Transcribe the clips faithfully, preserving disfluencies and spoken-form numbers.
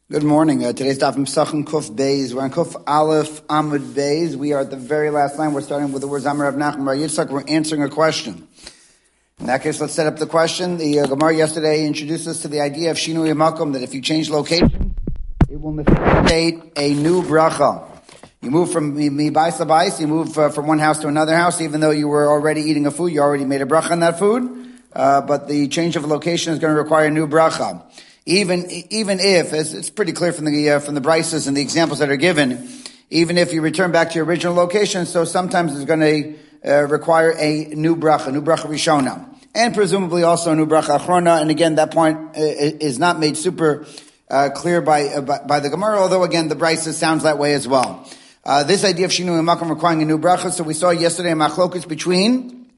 Good morning. Uh, today's daf Pesachim Kuf Beis. We're on Kuf Aleph Amud Beis. We are at the very last line. We're starting with the words Amar Rav Nachman Bar Yitzchak. We're answering a question. In that case, let's set up the question. The uh, Gemara yesterday introduced us to the idea of Shinui Makom, that if you change location, it will necessitate a new bracha. You move from Mibais Labais, you move uh, from one house to another house, even though you were already eating a food, you already made a bracha on that food, uh, but the change of location is going to require a new bracha. Even, even if, as it's pretty clear from the, uh, from the brises and the examples that are given, even if you return back to your original location, so sometimes it's going to uh, require a new bracha, new bracha rishona. And presumably also a new bracha achrona. And again, that point uh, is not made super, uh, clear by, uh, by, by the Gemara, although again, the brises sounds that way as well. Uh, this idea of Shinui Makom requiring a new bracha, so we saw yesterday a machlokus between,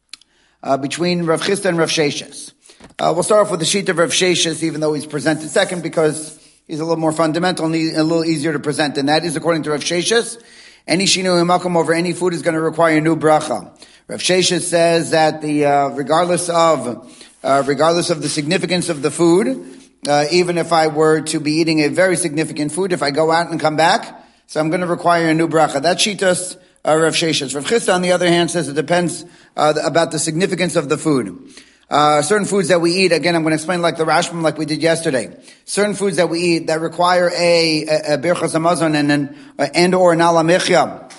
uh, between Rav Chisda and Rav Sheshes. Uh, we'll start off with the sheet of Rav Sheshes, even though he's presented second, because he's a little more fundamental and a little easier to present. And that is, according to Rav Sheshes, any shinui makom over any food is going to require a new bracha. Rav Sheshes says that the uh, regardless of uh, regardless of the significance of the food, uh, even if I were to be eating a very significant food, if I go out and come back, so I'm going to require a new bracha. That shitas uh, Rav Sheshes. Rav Chisda, on the other hand, says it depends uh, about the significance of the food. Uh, certain foods that we eat, again, I'm going to explain like the Rashbam, like we did yesterday. Certain foods that we eat that require a, a, a birchas hamazon and, and, uh, and or an ala mechya.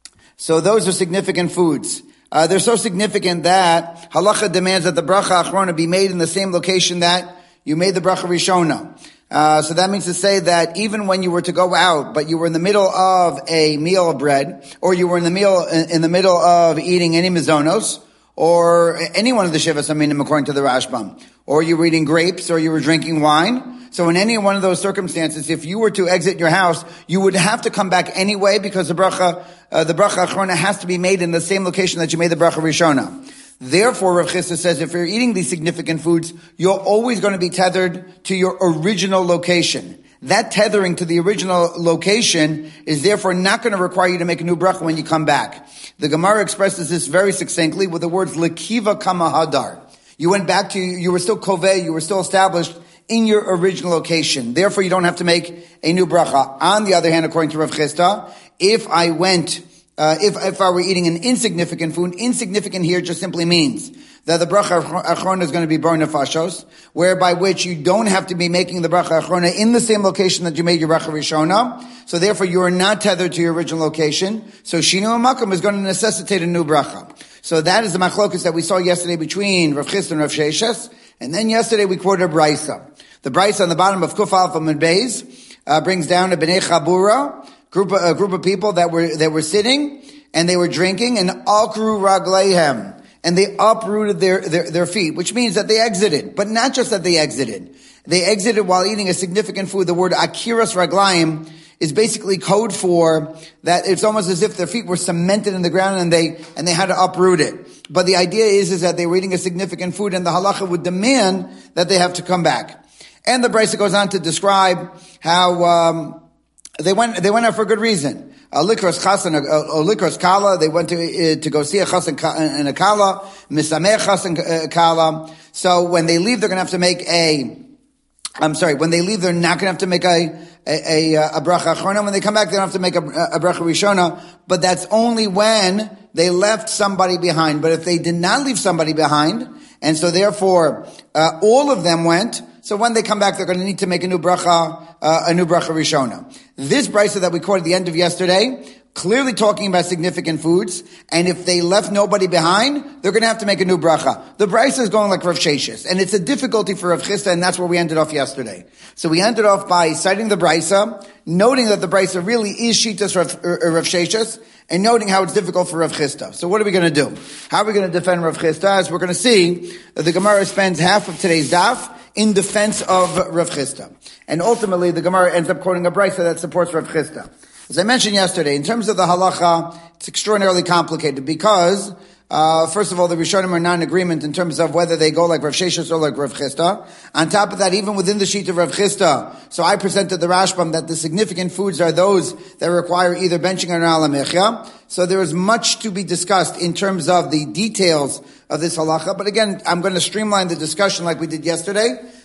So those are significant foods. Uh, they're so significant that halacha demands that the bracha achrona be made in the same location that you made the bracha rishona. Uh, so that means to say that even when you were to go out, but you were in the middle of a meal of bread, or you were in the meal, in, in the middle of eating any mizonos, or any one of the Shivas Aminim according to the Rashbam, or you were eating grapes, or you were drinking wine. So in any one of those circumstances, if you were to exit your house, you would have to come back anyway, because the bracha, uh, the bracha achrona has to be made in the same location that you made the bracha rishona. Therefore, Rav Chisda says, if you're eating these significant foods, you're always going to be tethered to your original location. That tethering to the original location is therefore not going to require you to make a new bracha when you come back. The Gemara expresses this very succinctly with the words lekiva kama hadar. You went back to, you were still koveh, you were still established in your original location. Therefore, you don't have to make a new bracha. On the other hand, according to Rav Chisda, if I went, uh, if, if I were eating an insignificant food, insignificant here just simply means that the bracha achrona is going to be bar nefashos, whereby which you don't have to be making the bracha achrona in the same location that you made your bracha rishona. So therefore, you are not tethered to your original location. So shinui makom is going to necessitate a new bracha. So that is the machlokus that we saw yesterday between Rav Chisda and Rav Sheshes. And then yesterday we quoted a brisa. The brisa on the bottom of Kuf Aleph Amud Beis uh, brings down a Bnei Chabura, group of, a group of people that were that were sitting and they were drinking, and akru ragleihem. And they uprooted their, their, their feet, which means that they exited. But not just that they exited. They exited while eating a significant food. The word akiras raglayim is basically code for that it's almost as if their feet were cemented in the ground and they, and they had to uproot it. But the idea is, is that they were eating a significant food and the halacha would demand that they have to come back. And the brisa goes on to describe how, um, they went, they went out for a good reason. A likros chas and a, a likros kala. They went to uh, to go see a chas and a kala, misameh chas and uh, kala. So when they leave, they're going to have to make a. I'm sorry. When they leave, they're not going to have to make a a, a, a bracha achrona. When they come back, they don't have to make a, a bracha rishona. But that's only when they left somebody behind. But if they did not leave somebody behind, and so therefore uh, all of them went. So when they come back, they're going to need to make a new bracha, uh, a new bracha rishona. This brisa that we quoted at the end of yesterday, clearly talking about significant foods, and if they left nobody behind, they're going to have to make a new bracha. The brisa is going like Rav Sheshes, and it's a difficulty for Rav Chisda, and that's where we ended off yesterday. So we ended off by citing the brisa, noting that the brisa really is shitas Rav, Rav Sheshes, and noting how it's difficult for Rav Chisda. So what are we going to do? How are we going to defend Rav Chisda? As we're going to see, that the Gemara spends half of today's daf in defense of Rav Chisda. And ultimately, the Gemara ends up quoting a brisa that supports Rav Chisda. As I mentioned yesterday, in terms of the halacha, it's extraordinarily complicated because, uh, first of all, the Rishonim are not in agreement in terms of whether they go like Rav Sheshes or like Rav Chisda. On top of that, even within the sheet of Rav Chisda, so I presented the Rashbam that the significant foods are those that require either benching or an ala mechya. So there is much to be discussed in terms of the details of this halacha. But again, I'm going to streamline the discussion like we did yesterday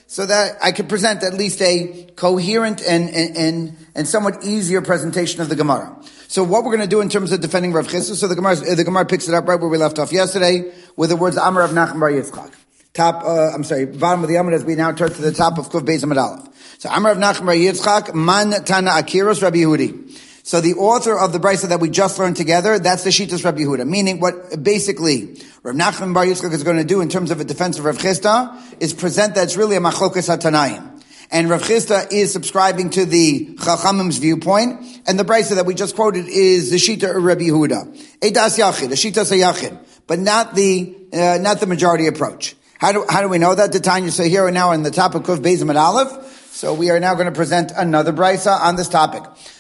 so that I could present at least a coherent and, and, and, and somewhat easier presentation of the Gemara. So what we're going to do in terms of defending Rav Chisda, so the Gemara, the Gemara picks it up right where we left off yesterday with the words Amar Rav Nachman bar Yitzchak. Top, uh, I'm sorry, bottom of the Amud as we now turn to the top of Kuf Beis Amud Aleph. So Amar Rav Nachman bar Yitzchak, Man Tana Akiros Rabbi Yehudi. So the author of the brisa that we just learned together, that's the Shitas Rabbi Yehuda. Meaning what basically Rav Nachman bar Yitzchak is going to do in terms of a defense of Rav Chisda is present that it's really a machlokas hatanayim. And Rav Chisda is subscribing to the Chachamim's viewpoint, and the brisa that we just quoted is the Shita of Rabbi Yehuda. Eidas Yachid, the Shitas Yachid, but not the, uh, not the majority approach. How do, how do we know that? The Tanya, so here and now in the top of Kuf Beis Amud Aleph. So we are now going to present another brisa on this topic.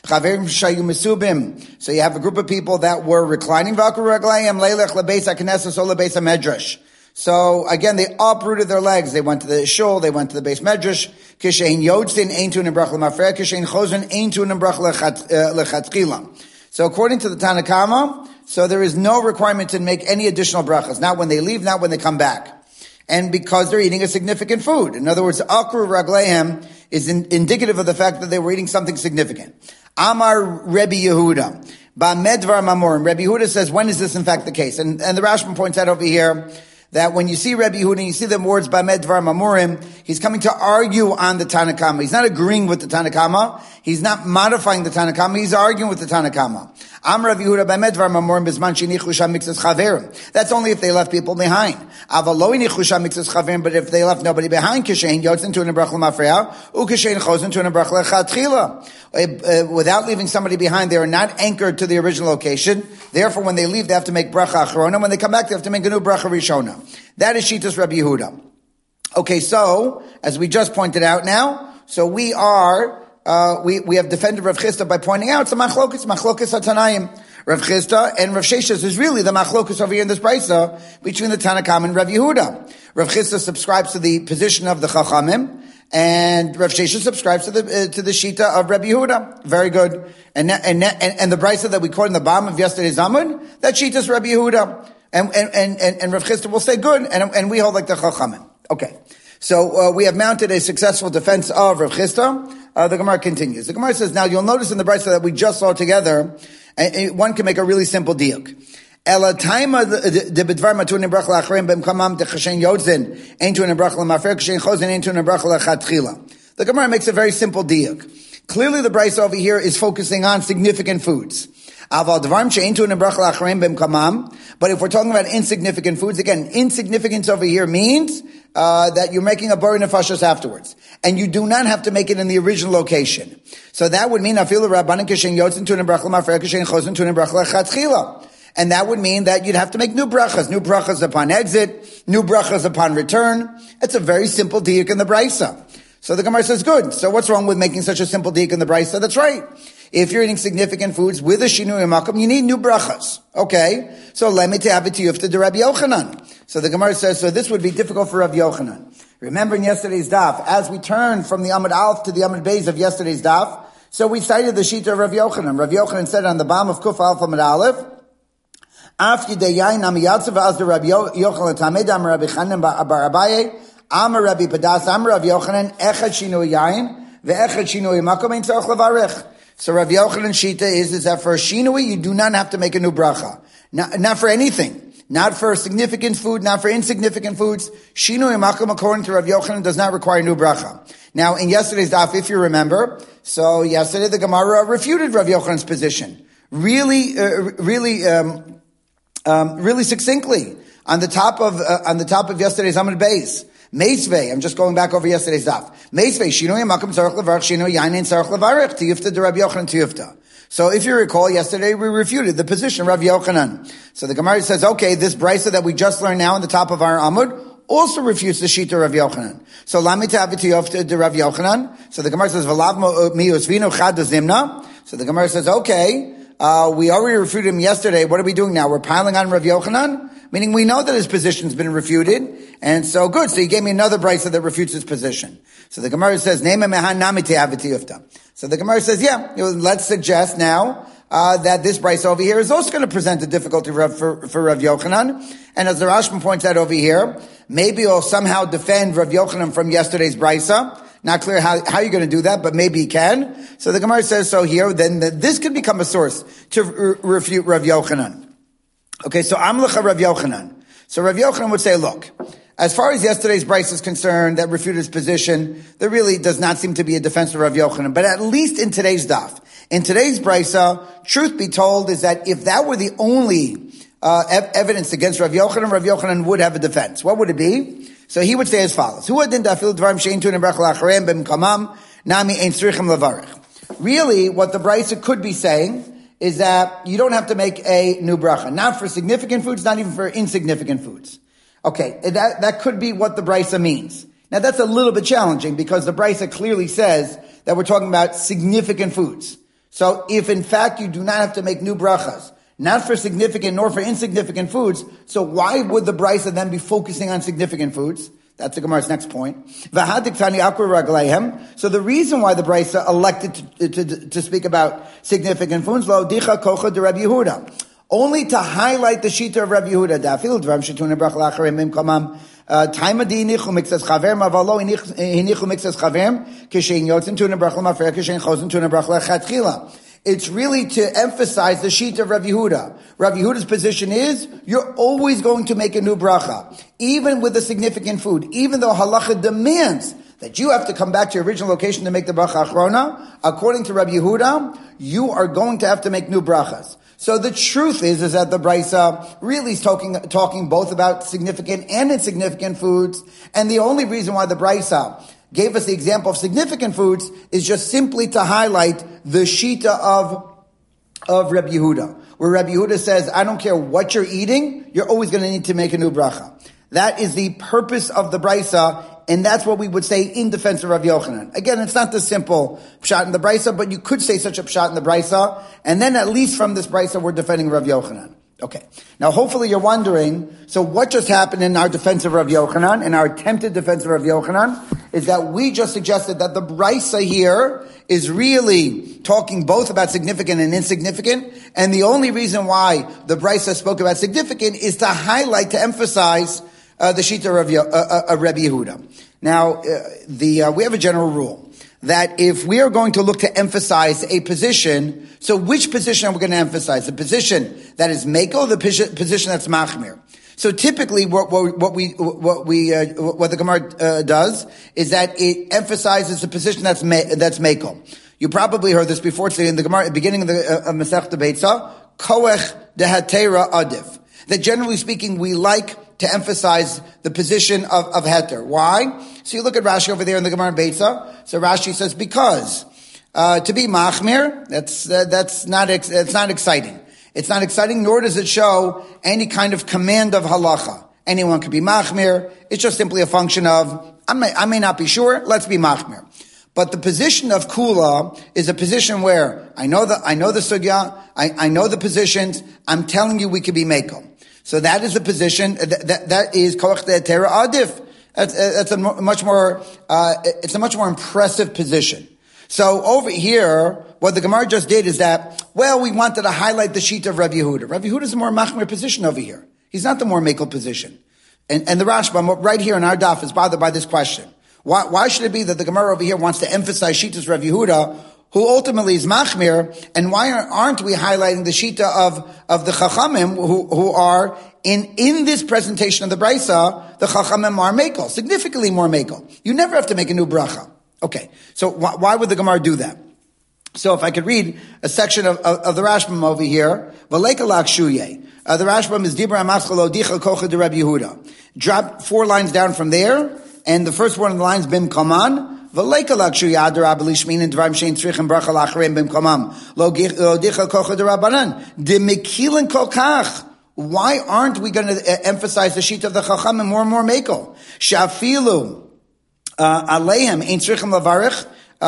So you have a group of people that were reclining. So again, they uprooted their legs. They went to the shul, they went to the base medrash. So according to the Tanna Kama, so there is no requirement to make any additional brachas. Not when they leave, not when they come back. And because they're eating a significant food. In other words, akru raglehem is in, indicative of the fact that they were eating something significant. Amar Rebbe Yehuda. Ba'medvar mamorim. Rebbe Yehuda says, when is this in fact the case? And, and the Rashbam points out over here that when you see Rebbe Yehuda and you see the words Ba'medvar mamorim, he's coming to argue on the Tanna Kama. He's not agreeing with the Tanna Kama. He's not modifying the Tanna Kama. He's arguing with the Tanna Kama. Amar Rav Yehuda Ba'medvar mamorim bizman shenichu sham mixes chaverim. That's only if they left people behind. Avaloi nichu sham mixes chaverim, but if they left nobody behind, kishein yotzin to an abrach l'mafreya, u kishein chosin to an abrach l'chatchila. Without leaving somebody behind, they are not anchored to the original location. Therefore, when they leave, they have to make bracha achrona. When they come back, they have to make a new bracha rishona. That is Shitas Rabbi Yehuda. Okay, so, as we just pointed out now, so we are, uh, we, we have defended Rav Chisda by pointing out, it's a machlokas, machlokas hatanayim. Rav Chisda and Rav Sheshas is really the machlokas over here in this brisa between the Tanna Kama and Rav Yehuda. Rav Chisda subscribes to the position of the Chachamim, and Rav Shesha subscribes to the uh, to the Shita of Rabbi Yehuda. Very good. And and and, and the brisa that we quoted in the bottom of yesterday's Amud, that Shita is Rabbi Yehuda. And and and and Rav Chisda will say good, and and we hold like the Chachamim. Okay. So uh, we have mounted a successful defense of Rav Chisda. Uh, the Gemara continues. The Gemara says, now you'll notice in the brisa that we just saw together, and one can make a really simple diuk. Ela taima de bedvar matun in brach la'achreim b'mkamam dechashen yodzin ain't to in brach la'mafer kashen chosin ain't to in brach la'chatchila. The Gemara makes a very simple diuk. Clearly, the brisa over here is focusing on significant foods. Aval dvarim she'ain't to in brach la'achreim b'mkamam. But if we're talking about insignificant foods, again, insignificance over here means uh, that you're making a bari nefashos afterwards, and you do not have to make it in the original location. So that would mean afilu rabbanan kashen yodzin to in brach la'mafer kashen chosin to in brach la'chatchila. And that would mean that you'd have to make new brachas, new brachas upon exit, new brachas upon return. It's a very simple diuk in the brisa. So the Gemara says, good. So what's wrong with making such a simple diuk in the brisa? That's right. If you're eating significant foods with a shinui makom, you need new brachas. Okay. So let me have it to you after the Rabbi Yochanan. So the Gemara says, so this would be difficult for Rabbi Yochanan. Remember in yesterday's daf, as we turned from the Amud Aleph to the Amud Beis of yesterday's daf, so we cited the Shita of Rabbi Yochanan. Rabbi Yochanan said on the bottom of Kuf Aleph Amud Aleph, Af Yidayayin Am Yatzav Az Rabbi Yochanan Tamed Am Rabbi Chanan Bar Abaye Am Rabbi Padas Am Rabbi Yochanan Echad Shinui Yayin VeEchad Shinui Makom Ein Tzarich Levarich. So Rabbi Yochanan Shita is, is that for a shinui you do not have to make a new bracha, not, not for anything, not for significant food, not for insignificant foods. Shinui Makom according to Rabbi Yochanan does not require a new bracha. Now in yesterday's daf, if you remember, so yesterday the Gemara refuted Rabbi Yochanan's position really, uh, really. Um, Um, really succinctly on the top of uh, on the top of yesterday's Amud Beis. Meisvei, I'm just going back over yesterday's daf. Meisvei, shinoi makom tzarich levarich, shinoi yainin tzarich levarich, tiyufta de Rabbi Yochanan tiyufta. So if you recall, yesterday we refuted the position of Rabbi Yochanan. So the Gemara says, okay, this brisa that we just learned now on the top of our Amud also refutes the Shita of Rabbi Yochanan. So lami ta'avit tiyufta de Rabbi Yochanan. So the Gemara says, v'lav miusvino chad zimna. So the Gemara says, okay, Uh, we already refuted him yesterday. What are we doing now? We're piling on Rav Yochanan? Meaning we know that his position's been refuted. And so good. So he gave me another brisa that refutes his position. So the Gemara says, Nema mehan nami te'avit tiyufta. So the Gemara says, yeah, you know, let's suggest now, uh, that this brisa over here is also going to present a difficulty for, for, for Rav Yochanan. And as the Rashba points out over here, maybe he'll somehow defend Rav Yochanan from yesterday's brisa. Not clear how, how you're going to do that, but maybe he can. So the Gemara says so here, then the, this could become a source to r- refute Rav Yochanan. Okay, so Amlecha Rav Yochanan. So Rav Yochanan would say, look, as far as yesterday's brisa is concerned, that refuted his position, there really does not seem to be a defense for Rav Yochanan. But at least in today's daf, in today's brisa, truth be told is that if that were the only uh, ev- evidence against Rav Yochanan, Rav Yochanan would have a defense. What would it be? So he would say as follows: Really, what the brisa could be saying is that you don't have to make a new bracha, not for significant foods, not even for insignificant foods. Okay, that, that could be what the brisa means. Now that's a little bit challenging because the brisa clearly says that we're talking about significant foods. So if in fact you do not have to make new brachas, not for significant nor for insignificant foods, so why would the brisa then be focusing on significant foods? That's the Gemara's next point. So the reason why the brisa elected to, to, to speak about significant foods, lo dicha kocha de Rabbi Yehuda, only to highlight the shita of Rabbi Yehuda. Dafil dvarim shetuna brach la'acharem mim kamam taimadi inichu mixas chaverm avalo inichu mixas chaverm kishein yotzim tuna brach l'mafer kishein chosem tuna brach la'chatchila. It's really to emphasize the sheet of Rav Yehuda. Rav Yehuda's position is, you're always going to make a new bracha, even with a significant food, even though halacha demands that you have to come back to your original location to make the bracha achrona. According to Rav Yehuda, you are going to have to make new brachas. So the truth is, is that the brisa really is talking, talking both about significant and insignificant foods, and the only reason why the brisa gave us the example of significant foods is just simply to highlight the shita of, of Rabbi Yehuda, where Rabbi Yehuda says, I don't care what you're eating, you're always going to need to make a new bracha. That is the purpose of the brisa, and that's what we would say in defense of Rav Yochanan. Again, it's not the simple pshat in the brisa, but you could say such a pshat in the brisa, and then at least from this brisa we're defending Rav Yochanan. Okay. Now, hopefully you're wondering, so what just happened in our defense of Rav Yochanan, in our attempted defense of Rav Yochanan, is that we just suggested that the brisa here is really talking both about significant and insignificant, and the only reason why the brisa spoke about significant is to highlight, to emphasize uh, the shita of uh, uh, Rabbi Yehuda. Now, uh, the uh, we have a general rule that if we are going to look to emphasize a position, so which position are we going to emphasize? The position that is Meko, the position that's Machmir. So typically, what, what, what we, what we, uh, what the Gemara uh, does is that it emphasizes the position that's me, that's Meko. You probably heard this before. It's in the Gemara, beginning of the uh, Masechta Beitza, Koech dehatera adif. That generally speaking, we like to emphasize the position of, of heter. Why? So you look at Rashi over there in the Gemara Beitza. So Rashi says because uh, to be machmir, that's uh, that's not ex- it's not exciting. It's not exciting, nor does it show any kind of command of halacha. Anyone could be machmir. It's just simply a function of I may I may not be sure. Let's be machmir. But the position of kula is a position where I know the I know the sugya, I, I know the positions. I'm telling you, we could be mekel. So that is the position that that, that is koach de'atera adif. That's, that's a much more, uh, it's a much more impressive position. So over here, what the Gemara just did is that, well, we wanted to highlight the sheet of Rabbi Yehuda. Rabbi Yehuda is a more machmir position over here. He's not the more mekel position. And, and the Rashba, right here in our daf, is bothered by this question. Why, why should it be that the Gemara over here wants to emphasize Shitas Rabbi Yehuda, who ultimately is machmir, and why aren't we highlighting the shita of, of the chachamim, who, who are in, in this presentation of the brisa, the chachamim are mekel, significantly more mekel. You never have to make a new bracha. Okay. So why, why would the Gemara do that? So if I could read a section of, of, of the Rashbam over here, V'leika lakshuye. Uh, the Rashbam is Dibra Amaschalo Dicha Kocha de Rabbi Yehuda. Drop four lines down from there, and the first one of the lines, Bim Kaman, V'leika lakshuye adar abalishmin and dvarim shein tzrichem bracha lachrim bim kamam. Lo dicha kocha de Rabbanan. De mekilen kolkach. Why aren't we going to uh, emphasize the sheet of the chachamim more and more mekel? Shafilu aleihem ein tzrichem lavarich.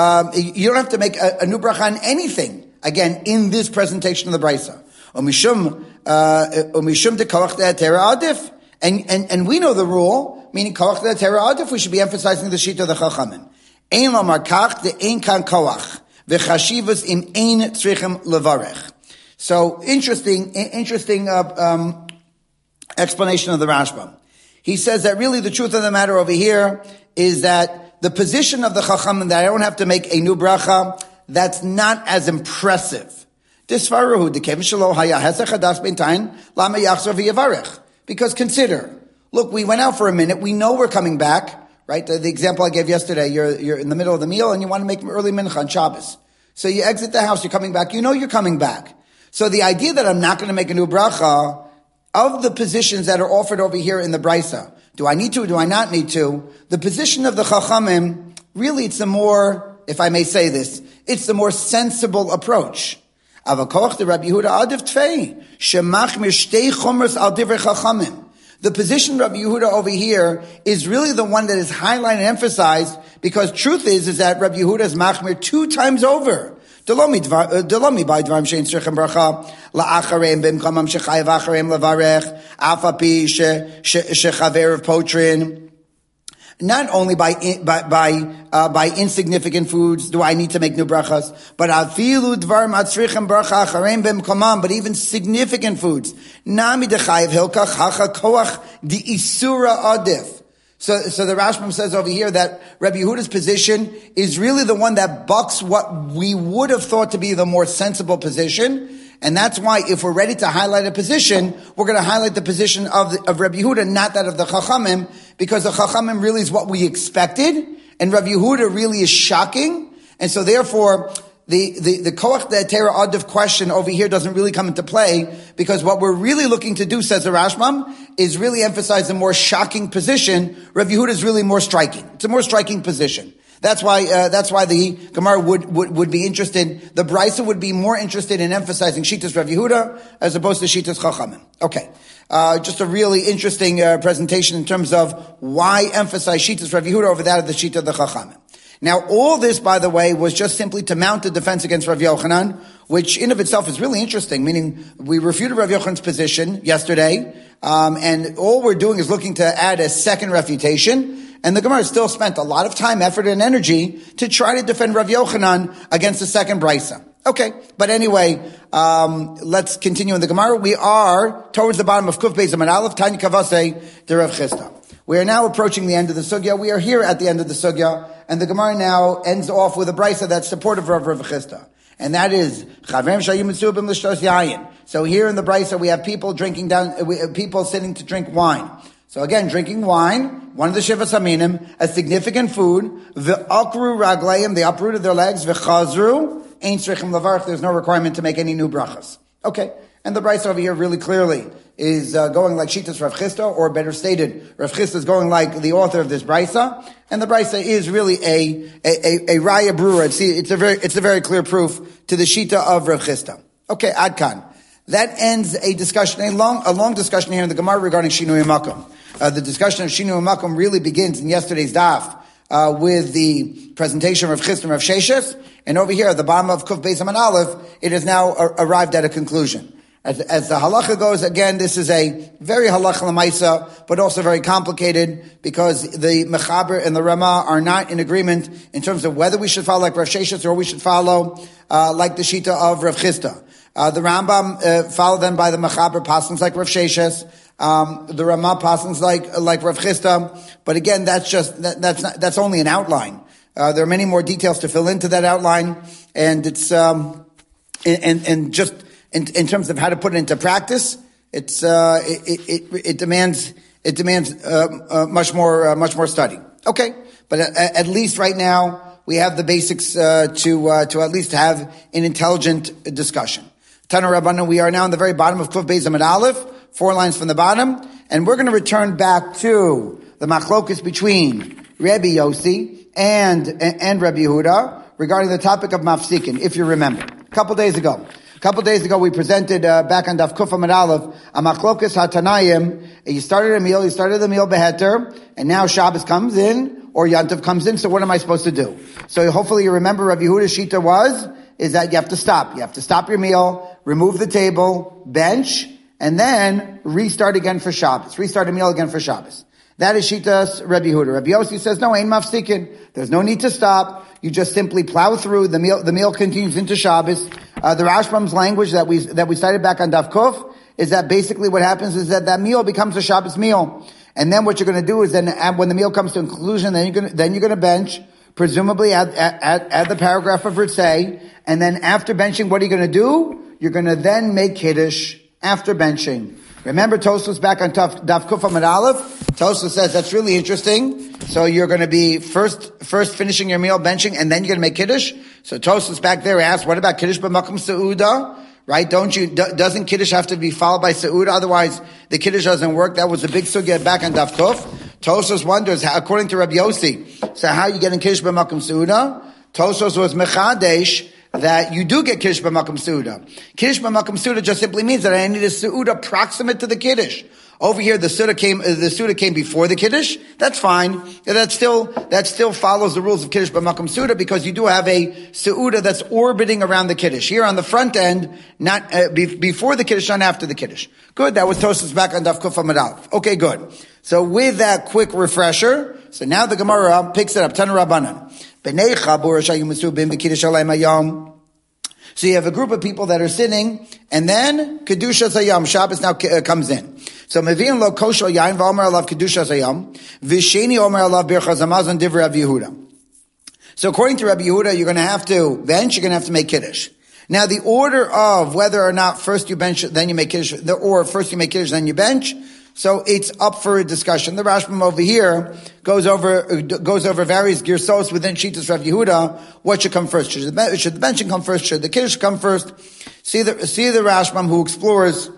You don't have to make a, a new bracha on anything. Again, in this presentation of the brisa. Umishum umishum de koach de'atera adif. And and and we know the rule, meaning koach de'atera adif. We should be emphasizing the sheet of the chachamim. Ein lamar kach de ein kan koach v'chashivas im ein tzrichem levarich. So interesting, interesting uh, um, explanation of the Rashbam. He says that really the truth of the matter over here is that the position of the Chachamim that I don't have to make a new bracha, that's not as impressive. Because consider, look, we went out for a minute, we know we're coming back, right? The, the example I gave yesterday, you're, you're in the middle of the meal and you want to make early mincha on Shabbos. So you exit the house, you're coming back, you know you're coming back. So the idea that I'm not going to make a new bracha, of the positions that are offered over here in the Brisa, do I need to or do I not need to? The position of the Chachamim, really it's the more, if I may say this, it's the more sensible approach. The position of Rabbi Yehuda over here is really the one that is highlighted and emphasized, because truth is, is that Rabbi Yehuda is machmir two times over. Delomi by dvarim shein tzrichim bracha la'achareim b'mkamam shechayev achareim levarech afapi shechaver potrin. Not only by by by, uh, by insignificant foods do I need to make new brachas, but afilu dvarim atzrichim bracha achareim b'mkamam. But even significant foods, nami dechayev hilkach hacha koach di isura adif. So, so the Rashbam says over here that Rabbi Yehuda's position is really the one that bucks what we would have thought to be the more sensible position. And that's why if we're ready to highlight a position, we're going to highlight the position of, the, of Rabbi Yehuda, not that of the Chachamim, because the Chachamim really is what we expected, and Rabbi Yehuda really is shocking. And so therefore, the, the, the Koach De'etera Adif question over here doesn't really come into play, because what we're really looking to do, says the Rashbam, is really emphasize the more shocking position. Rabbi Yehuda is really more striking. It's a more striking position. That's why, uh, that's why the Gemara would, would, would be interested, the Brisa would be more interested in emphasizing Shitas Rabbi Yehuda as opposed to Shitas Chachamim. Okay. Uh, just a really interesting, uh, presentation in terms of why emphasize Shitas Rabbi Yehuda over that of the Shita of the Chachamim. Now, all this, by the way, was just simply to mount a defense against Rav Yochanan, which in of itself is really interesting, meaning we refuted Rav Yochanan's position yesterday, um, and all we're doing is looking to add a second refutation, and the Gemara still spent a lot of time, effort, and energy to try to defend Rav Yochanan against the second Brisa. Okay, but anyway, um, let's continue in the Gemara. We are towards the bottom of Kuf Beis Amud Aleph, Tanya Kavase, the Rav Chisda. We are now approaching the end of the sugya. We are here at the end of the sugya, and the Gemara now ends off with a brisa that's supportive of Rav Chisda, and that is Chavrem Shayim Mitzubim L'Shtos Yayin. So here in the brisa we have people drinking down, people sitting to drink wine. So again, drinking wine, one of the Shivas Aminim, a significant food. V'akru raglayim, they uprooted their legs. V'chazru ein tzrichim levarach. There's no requirement to make any new brachas. Okay. And the brisa over here really clearly is uh, going like Shitas Rav Chisda, or better stated, Rav Chisda is going like the author of this brisa, and the brisa is really a a, a, a raya brewer. It's, it's a very it's a very clear proof to the Shita of Rav Chisda. Okay, Adkan. That ends a discussion, a long a long discussion here in the Gemara regarding Shinui Makom. Uh, the discussion of Shinui Makom really begins in yesterday's daf uh, with the presentation of Rav Chisda and Rav Sheshes, and over here at the bottom of Kuf Beis Amud Aleph, it has now a- arrived at a conclusion. As, as the halacha goes, again, this is a very halacha l'maisa, but also very complicated, because the Mechaber and the Rama are not in agreement in terms of whether we should follow like Rav Sheshes or we should follow uh, like the Shita of Rav Chisda. Uh, the Rambam uh, followed then by the Mechaber pasans like Rav Sheshes. Um, the Rama pasans like like Rav Chisda. But again, that's just that, that's not, that's only an outline. Uh, there are many more details to fill into that outline, and it's um, and and just. In, in terms of how to put it into practice, it's uh, it, it, it demands it demands uh, uh, much more uh, much more study. Okay, but at, at least right now we have the basics uh, to uh, to at least have an intelligent discussion. Tana Rabbana, we are now in the very bottom of Kuf Beis Amud Aleph, four lines from the bottom, and we're going to return back to the machlokus between Rabbi Yossi and and Rabbi Yehuda regarding the topic of mafsikin, if you remember, a couple days ago. A couple days ago, we presented uh, back on Daf Kuf Amud Aleph a machlokas hatanayim. You started a meal, you started the meal beheter, and now Shabbos comes in or Yantav comes in. So what am I supposed to do? So hopefully you remember Rabbi Yehuda's shita was is that you have to stop. You have to stop your meal, remove the table, bench, and then restart again for Shabbos. Restart a meal again for Shabbos. That is Shitas Rabbi Yehuda. Rabbi Yossi says, no, ain't mafsikin. There's no need to stop. You just simply plow through. The meal, the meal continues into Shabbos. Uh, the Rashbam's language that we that we cited back on Daf Kuf is that basically what happens is that that meal becomes a Shabbos meal, and then what you're going to do is then when the meal comes to a conclusion, then you're going to, then you're going to bench, presumably add, add, add the paragraph of Ritzei, and then after benching, what are you going to do? You're going to then make Kiddush after benching. Remember Tosfos back on Daf Kuf Amud Aleph? Tosfos says that's really interesting. So you're going to be first, first finishing your meal, benching, and then you're going to make Kiddush. So Tosfos back there asked, what about Kiddush b'makom Seuda? Right? Don't you, do, doesn't Kiddush have to be followed by Seuda? Otherwise, the Kiddush doesn't work. That was a big sugya back on Daf Kuf. Tosfos wonders, how, according to Rabbi Yossi, so how are you getting Kiddush b'makom Seuda? Tosfos was mechadesh that you do get Kiddush b'makom Seuda. Kiddush b'makom Seuda just simply means that I need a Seuda proximate to the Kiddush. Over here, the Suda came, uh, the Suda came before the Kiddush. That's fine. That still, that still follows the rules of Kiddush b'makom Suda because you do have a Seuda that's orbiting around the Kiddush. Here on the front end, not, uh, be, before the Kiddush, not after the Kiddush. Good. That was Tosfos back on Daf Kuf Amud Aleph. Okay, good. So with that quick refresher, so now the Gemara picks it up. Tana Rabbanan. B'nei Chabur shayu mesubim b'kiddush alayim hayom. So you have a group of people that are sitting, and then Kedushas Hayom, Shabbos now uh, comes in. So Mevin lo koshel yain v'omer alav Kedushas Hayom, v'sheni omer alav birchas hamazon divrei Rav Yehuda. So according to Rabbi Yehuda, you're going to have to bench, you're going to have to make Kiddush. Now the order of whether or not first you bench, then you make Kiddush, or first you make Kiddush, then you bench, so it's up for a discussion. The Rashbam over here goes over goes over various girsos within Shitas Rav Yehuda. What should come first? Should the, should the benching come first? Should the Kiddush come first? See the see the Rashbam who explores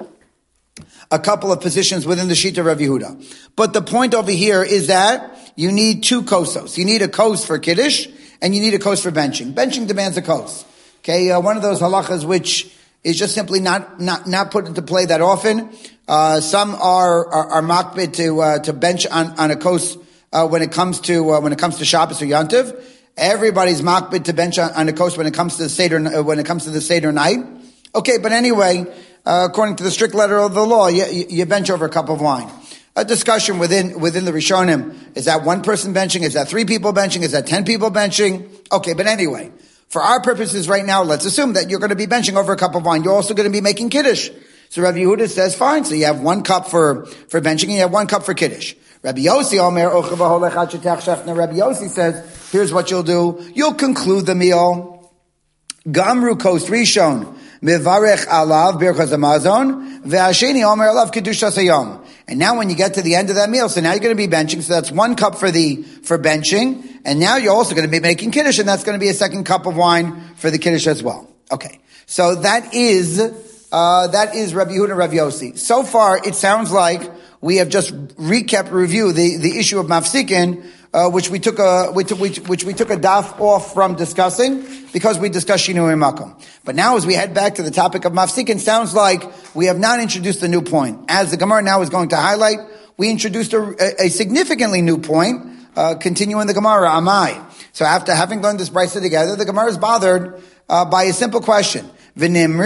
a couple of positions within the Shita Rav Yehuda. But the point over here is that you need two kosos. You need a kos for Kiddush and you need a kos for benching. Benching demands a kos. Okay, uh, one of those halachas which is just simply not not not put into play that often. Uh, some are, are, are makbid to, uh, to bench on, on a kos, uh, when it comes to, uh, when it comes to Shabbos or Yantiv. Everybody's makbid to bench on, on a kos when it comes to the Seder, uh, when it comes to the Seder night. Okay, but anyway, uh, according to the strict letter of the law, you, you bench over a cup of wine. A discussion within, within the Rishonim. Is that one person benching? Is that three people benching? Is that ten people benching? Okay, but anyway, for our purposes right now, let's assume that you're going to be benching over a cup of wine. You're also going to be making Kiddush. So Rabbi Yehuda says, fine. So you have one cup for, for benching and you have one cup for Kiddush. Rabbi Yossi, Omer, Rabbi Yossi says, here's what you'll do. You'll conclude the meal. Gamru kos rishon, mivarech alav, birchas hamazon, ve'asheni omer alav kedushas hayom. And now when you get to the end of that meal, so now you're going to be benching. So that's one cup for the, for benching. And now you're also going to be making Kiddush and that's going to be a second cup of wine for the Kiddush as well. Okay. So that is, Uh, that is Rabbi Yehuda and Rabbi Yossi. So far, it sounds like we have just recap review the, the issue of mafsikin, uh, which we took a, which, which, which we took a daf off from discussing because we discussed Shinui Makom. But now as we head back to the topic of mafsikin, sounds like we have not introduced a new point. As the Gemara now is going to highlight, we introduced a, a, a significantly new point, uh, continuing the Gemara, Amai. So after having learned this brisa together, the Gemara is bothered, uh, by a simple question. I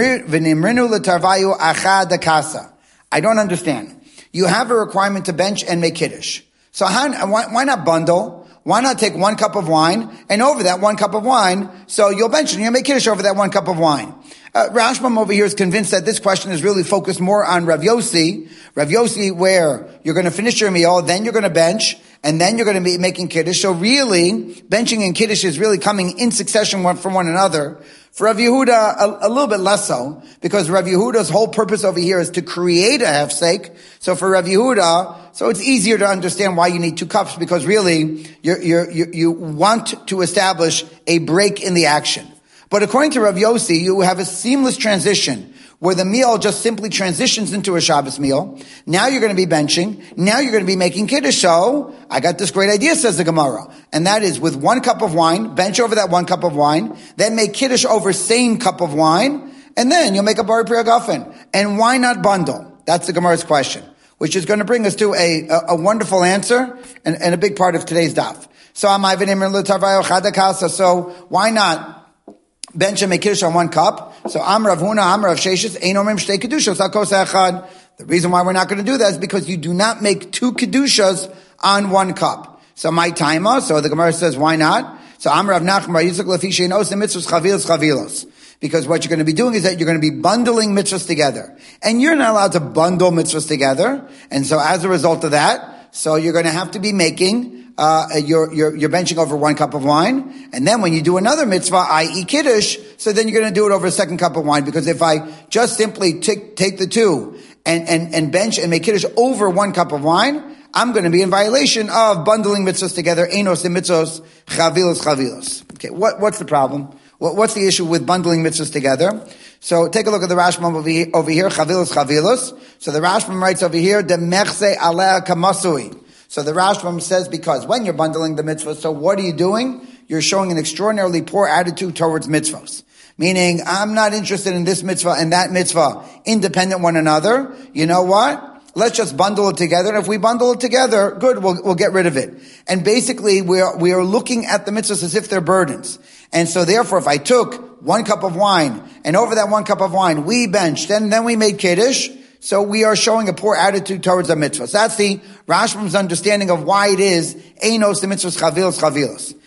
don't understand. You have a requirement to bench and make Kiddush. So how, why, why not bundle? Why not take one cup of wine and over that one cup of wine, so you'll bench and you'll make Kiddush over that one cup of wine? Uh, Rashbam over here is convinced that this question is really focused more on Rav Yossi. Rav Yossi, where you're going to finish your meal, then you're going to bench, and then you're going to be making Kiddush. So really, benching and Kiddush is really coming in succession one from one another. For Rav Yehuda, a, a little bit less so, because Rav Yehuda's whole purpose over here is to create a hefsek. So for Rav Yehuda, so it's easier to understand why you need two cups, because really, you're, you're, you you want to establish a break in the action. But according to Rav Yossi, you have a seamless transition where the meal just simply transitions into a Shabbos meal. Now you're going to be benching. Now you're going to be making Kiddush. So I got this great idea, says the Gemara. And that is with one cup of wine, bench over that one cup of wine, then make Kiddush over same cup of wine, and then you'll make a Bari Priya Gafen. And why not bundle? That's the Gemara's question, which is going to bring us to a, a, a wonderful answer and, and a big part of today's daf. So So why not bench and make Kiddush on one cup? So Amar Rav Huna, Amar Rav Sheshes, Ein Omrim Shtei Kedushos Al Kos Echad. The reason why we're not going to do that is because you do not make two Kedushas on one cup. So my timer, so the Gemara says, why not? So Amar Rav Nachman Bar Yitzchak Lefi Shein Osim Mitzvos Chavilos Chavilos. Because what you're going to be doing is that you're going to be bundling mitzvahs together. And you're not allowed to bundle mitzvahs together. And so as a result of that, so you're going to have to be making, uh, you're, you're, you're benching over one cup of wine. And then when you do another mitzvah, that is kiddush, so then you're going to do it over a second cup of wine. Because if I just simply take, take the two and, and, and bench and make kiddush over one cup of wine, I'm going to be in violation of bundling mitzvahs together. Enos and mitzvahs, chavilos, chavilos. Okay, what, what's the problem? What, what's the issue with bundling mitzvahs together? So take a look at the Rashbam over here, over here, chavilos, chavilos. So the Rashbam writes over here, de mechse alea kamasui. So the Rashbam says, because when you're bundling the mitzvahs, so what are you doing? You're showing an extraordinarily poor attitude towards mitzvahs. Meaning, I'm not interested in this mitzvah and that mitzvah independent one another. You know what? Let's just bundle it together. And if we bundle it together, good, we'll, we'll get rid of it. And basically, we are, we are looking at the mitzvahs as if they're burdens. And so therefore, if I took one cup of wine, and over that one cup of wine, we benched, and then we made kiddush, so we are showing a poor attitude towards the mitzvahs. That's the Rashbam's understanding of why it is, Einos, the mitzvahs, chavilos, chavilos.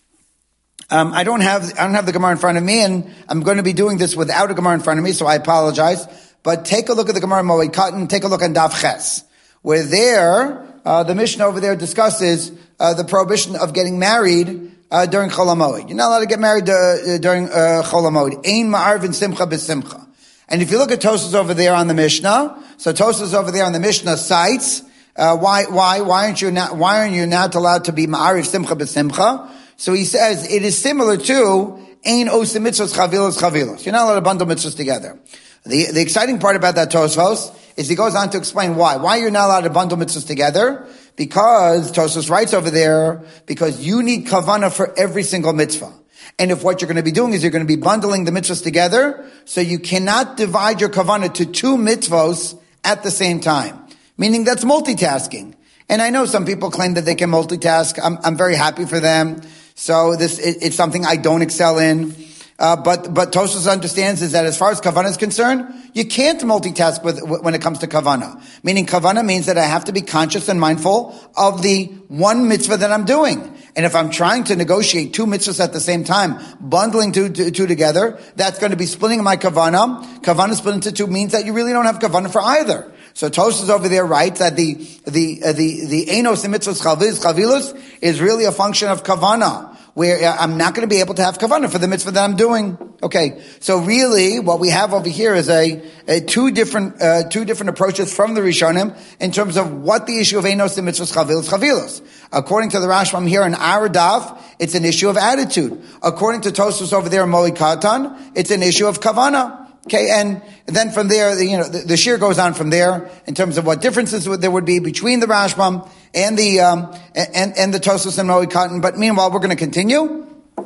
Um, I don't have, I don't have the Gemara in front of me, and I'm going to be doing this without a Gemara in front of me, so I apologize. But take a look at the Gemara Moed Katan, take a look on Daf Ches, where there, uh, the Mishnah over there discusses, uh, the prohibition of getting married, uh, during Chol HaMoed. You're not allowed to get married, uh, during, uh, Chol HaMoed. Ein ma'arvin simcha b'simcha. And if you look at Tosas over there on the Mishnah, so Tosas over there on the Mishnah cites, uh, why, why, why aren't you not, why aren't you not allowed to be ma'ariv simcha b'simcha? So he says, it is similar to, ein osim mitzvos chavilos chavilos. You're not allowed to bundle mitzvahs together. The, the exciting part about that Tosfos is he goes on to explain why. Why you're not allowed to bundle mitzvahs together? Because, Tosfos writes over there, because you need kavanah for every single mitzvah. And if what you're going to be doing is you're going to be bundling the mitzvahs together, so you cannot divide your kavanah to two mitzvahs at the same time. Meaning that's multitasking. And I know some people claim that they can multitask. I'm, I'm very happy for them. So this, it, it's something I don't excel in. Uh, but, but Tosfos understands is that as far as kavanah is concerned, you can't multitask with, when it comes to kavanah. Meaning kavanah means that I have to be conscious and mindful of the one mitzvah that I'm doing. And if I'm trying to negotiate two mitzvahs at the same time, bundling two, two, two together, that's going to be splitting my kavanah. Kavanah split into two means that you really don't have kavanah for either. So Tosfos over there writes that the, the, uh, the, the enos and mitzvahs chavilos is really a function of kavanah, where I'm not going to be able to have kavanah for the mitzvah that I'm doing. Okay, so really, what we have over here is a, a two different uh, two different approaches from the Rishonim in terms of what the issue of enos and mitzvahs chavilos chavilos. According to the Rashbam here in our daf, it's an issue of attitude. According to Tosfos over there in Moed Katan, it's an issue of kavanah. Okay, and then from there, you know, the, the shir goes on from there in terms of what differences there would be between the Rashbam and the um, and and the Tosfos and Moed Katan. But meanwhile, we're going to continue.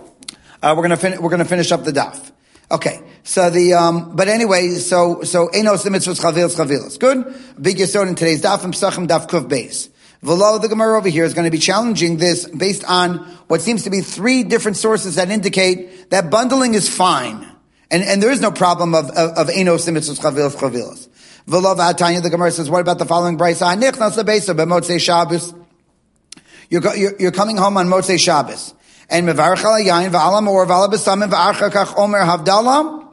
Uh, we're going to fin- we're going to finish up the daf. Okay, so the um, but anyway, so so enos the mitzvahs chavilos chavilos. Good, big yesod in today's daf and Pesachim daf Kuf Beis. V'lo, the Gemara over here is going to be challenging this based on what seems to be three different sources that indicate that bundling is fine. And, and there is no problem of, of, of enos and mitzvahs chavilos chavilos. V'lo v'atanya, the Gemara says, what about the following brayso? Nichnas lebeisa b'motzei Shabbos. You're, you're, you're coming home on Motzei Shabbos. And mevarech ala yayin v'ala mor v'ala b'samim v'achar kach omer havdalah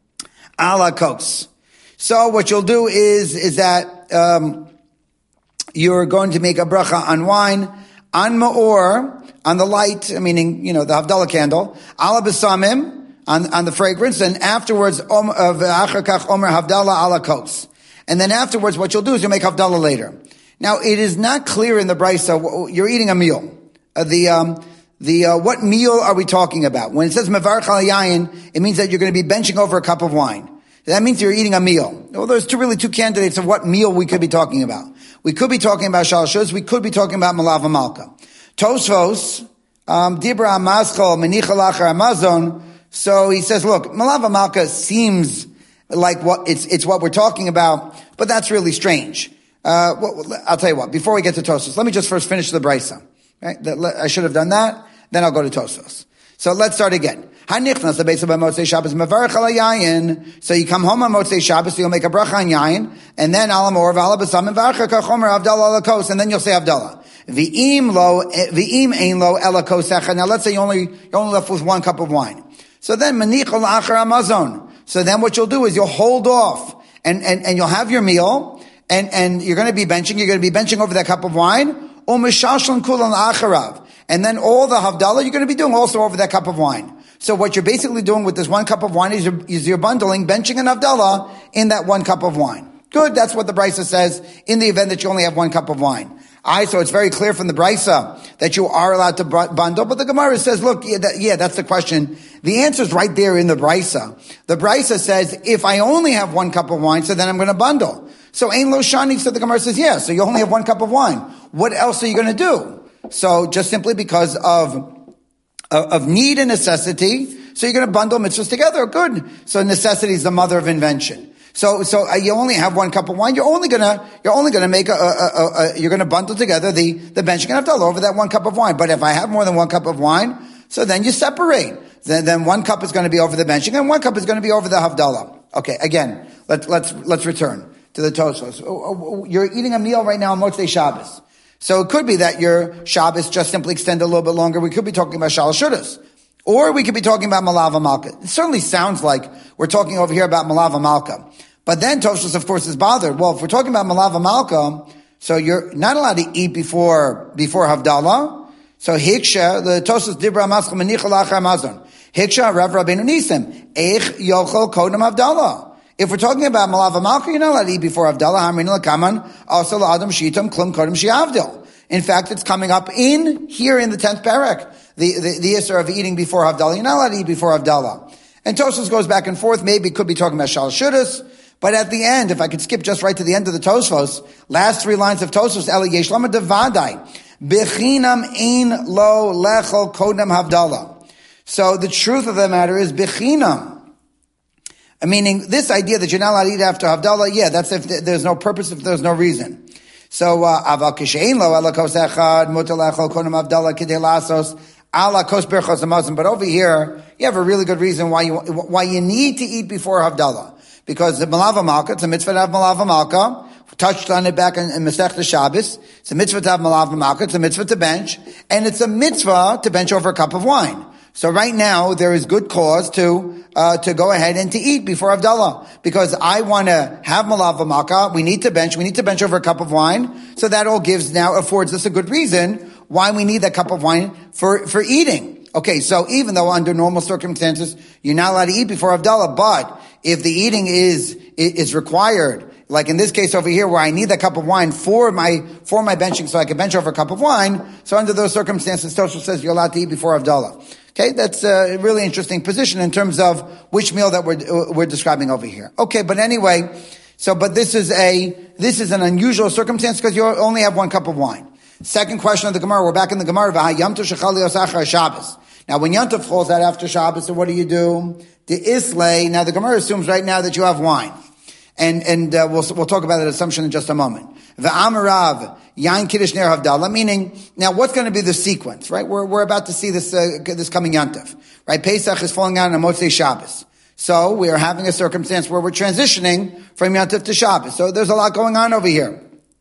ala kos. So what you'll do is, is that, um, you're going to make a bracha on wine, on ma'or, on the light, meaning, you know, the havdalah candle, ala b'samim, On, on the fragrance, and afterwards, om, uh, omer havdalah ala kos. And then afterwards, what you'll do is you'll make havdalah later. Now, it is not clear in the brayso, you're eating a meal. Uh, the, um, the, uh, what meal are we talking about? When it says mevarech al yayin, it means that you're going to be benching over a cup of wine. That means you're eating a meal. Well, there's two, really two candidates of what meal we could be talking about. We could be talking about shalshus, we could be talking about malava malka. Tosfos, um, dibra amaschol, menicha lachar amazon. So he says, look, malava malka seems like what it's it's what we're talking about, but that's really strange. Uh, well, I'll tell you what. Before we get to Tosfos, let me just first finish the brayso. Right? I should have done that. Then I'll go to Tosfos. So let's start again. Hanichnas the base of Motzei Shabbos mevarech ala yayin. So you come home on Motzei Shabbos, so you'll make a bracha on yayin, and then ala mor v'ala b'samim v'achar kach omer havdalah ala kos, and then you'll say havdalah. V'im lo v'im ein lo ela kosecha. Now let's say you only you're only left with one cup of wine. So then, manichol la'achar hamazon. So then what you'll do is you'll hold off and, and, and you'll have your meal and, and you're going to be benching, you're going to be benching over that cup of wine. Or mishashlan kulan la'acharav. And then all the havdalah you're going to be doing also over that cup of wine. So what you're basically doing with this one cup of wine is you're, is you're bundling, benching an havdalah in that one cup of wine. Good, that's what the Brisa says in the event that you only have one cup of wine. Aye, so it's very clear from the Brisa that you are allowed to bundle, but the Gemara says, look, yeah, that, yeah, that's the question. The answer is right there in the Brisa. The Brisa says, if I only have one cup of wine, so then I'm going to bundle. So Ein Lo Shani, so the Gemara says, yeah, so you only have one cup of wine. What else are you going to do? So just simply because of of need and necessity, so you're going to bundle mitzvahs together. Good. So necessity is the mother of invention. So, so uh, you only have one cup of wine. You're only gonna, you're only gonna make a, a, a, a you're gonna bundle together the the benching and havdalah over that one cup of wine. But if I have more than one cup of wine, so then you separate. Then, then one cup is going to be over the benching and one cup is going to be over the havdalah. Okay. Again, let's let's let's return to the Tosfos. You're eating a meal right now on Motzei Shabbos. So it could be that your Shabbos just simply extended a little bit longer. We could be talking about Shalosh Shudas. Or we could be talking about Malava Malka. It certainly sounds like we're talking over here about Malava Malka. But then Tosfos, of course, is bothered. Well, if we're talking about Malava Malka, so you're not allowed to eat before, before Havdalah. So Hiksha, the Tosfos Dibra Maschel Menicha Lachar Mazon. Hiksha Rav Rabbeinu Nisim. Eich Yochel Kodem Havdalah. If we're talking about Malava Malka, you're not allowed to eat before Havdalah. Hamrin Lakaman, also La'adam Shitam, Klum Kodem Shiavdil. In fact, it's coming up in, here in the tenth parak. The, the, the issue of eating before Havdalah. You're not allowed to eat before Havdalah. And Tosfos goes back and forth. Maybe it could be talking about Shalosh Shudas. But at the end, if I could skip just right to the end of the Tosfos, last three lines of Tosfos, Eli Yesh Lama Devadai, Bechinam Ein Lo Lechol Kodem Havdalah. So the truth of the matter is Bechinam. Meaning this idea that you're not allowed to eat after Havdalah, yeah, that's if there's no purpose, if there's no reason. So, Aval Kishein Lo Ela Kos Echad, Mutar Lechol Kodem Havdalah Kidei Lasos, Ala Kos Berchos Hamazon. But over here, you have a really good reason why you, why you need to eat before Havdalah. Because the Malava Malka, it's a mitzvah to have Malava Malka. We touched on it back in, in Masechta Shabbos. It's a mitzvah to have Malava Malka. It's a mitzvah to bench. And it's a mitzvah to bench over a cup of wine. So right now, there is good cause to, uh, to go ahead and to eat before Havdalah. Because I want to have Malava Malka. We need to bench. We need to bench over a cup of wine. So that all gives now, affords us a good reason why we need that cup of wine for, for eating. Okay, so even though under normal circumstances, you're not allowed to eat before Havdalah, but if the eating is, is required, like in this case over here where I need that cup of wine for my, for my benching so I can bench over a cup of wine, so under those circumstances, Tosfos says you're allowed to eat before Havdalah. Okay, that's a really interesting position in terms of which meal that we're, we're describing over here. Okay, but anyway, so, but this is a, this is an unusual circumstance because you only have one cup of wine. Second question of the Gemara, we're back in the Gemara, Shabbos. Now, when Yom Tov falls out after Shabbos, so what do you do? The Islay. Now, the Gemara assumes right now that you have wine, and and uh, we'll we'll talk about that assumption in just a moment. The Amarav Yain Kiddush Ner Havdalah. Meaning, now what's going to be the sequence? Right, we're we're about to see this uh, this coming Yom Tov. Right, Pesach is falling out on Motzei Shabbos, so we are having a circumstance where we're transitioning from Yom Tov to Shabbos. So there's a lot going on over here.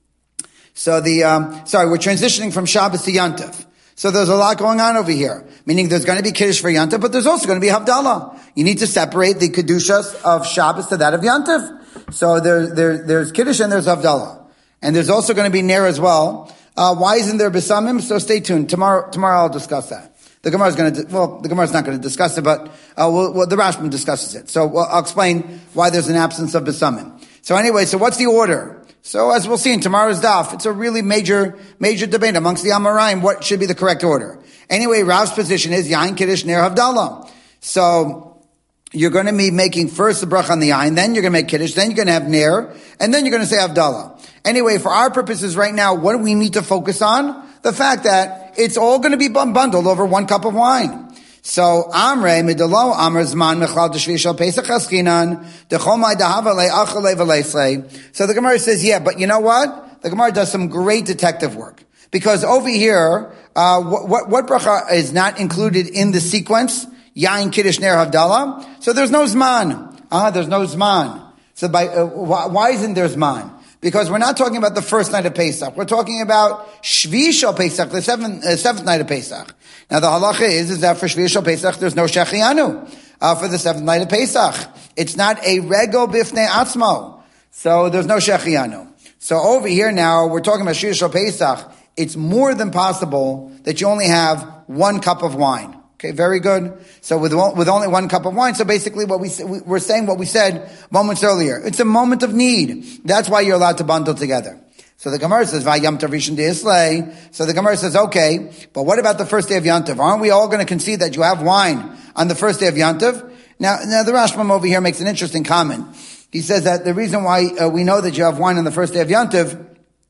So the um, sorry, we're transitioning from Shabbos to Yom Tov. So there's a lot going on over here. Meaning there's going to be Kiddush for Yom Tov, but there's also going to be Havdalah. You need to separate the Kedushas of Shabbos to that of Yom Tov. So there, there, there's Kiddush and there's Havdalah. And there's also going to be Ner as well. Uh, why isn't there Besamim? So stay tuned. Tomorrow, tomorrow I'll discuss that. The Gemara is going to, well, the Gemara is not going to discuss it, but, uh, we'll, well, the Rashbam discusses it. So well, I'll explain why there's an absence of Besamim. So anyway, so what's the order? So as we'll see in tomorrow's daf, it's a really major, major debate amongst the Amoraim. What should be the correct order? Anyway, Rav's position is Yain Kiddush Ner Havdalah. So you're going to be making first the bracha on the Yain, then you're going to make Kiddush, then you're going to have Ner, and then you're going to say Havdalah. Anyway, for our purposes right now, what do we need to focus on? The fact that it's all going to be bundled over one cup of wine. So Amrei midalo Amr Zman Mechlal D'Shvi Shel Pesach Askinan Dechomai Dahavale Achale V'Leisle. So the Gemara says, yeah, but you know what? The Gemara does some great detective work because over here, uh, what, what what bracha is not included in the sequence? Yain Kiddush Ner Havdalah. So there's no Zman. Ah, there's no Zman. So by uh, why, why isn't there Zman? Because we're not talking about the first night of Pesach. We're talking about Shvi Shel Pesach, the seventh, uh, seventh night of Pesach. Now the halacha is, is that for Shvi Shel Pesach, there's no Shechianu. uh, for the seventh night of Pesach. It's not a rego bifnei atzmo. So there's no shechianu. So over here now, we're talking about Shir Shal Pesach. It's more than possible that you only have one cup of wine. Okay, very good. So with with only one cup of wine, so basically what we we're saying what we said moments earlier. It's a moment of need. That's why you're allowed to bundle together. So the Gemara says, "Vayam Tavishin De'islay." So the Gemara says, "Okay, but what about the first day of Yantav? Aren't we all going to concede that you have wine on the first day of Yantav?" Now, now the Rashbam over here makes an interesting comment. He says that the reason why uh, we know that you have wine on the first day of Yantav